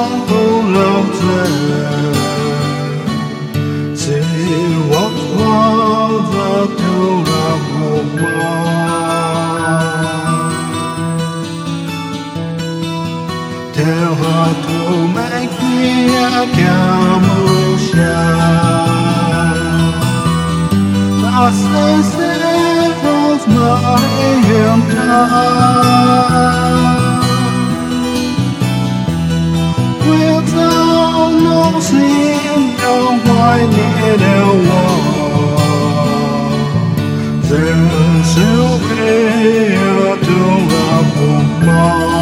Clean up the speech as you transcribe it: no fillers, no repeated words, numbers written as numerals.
不留着，是我的丢了我。Theo họ thu mãi kia kêu mưu xa ta sẽ tốt mãi hiểm tha quyết giao nông xin đâu hoài nhẹ đều hòa dừng siêu bê thương là vùng mơ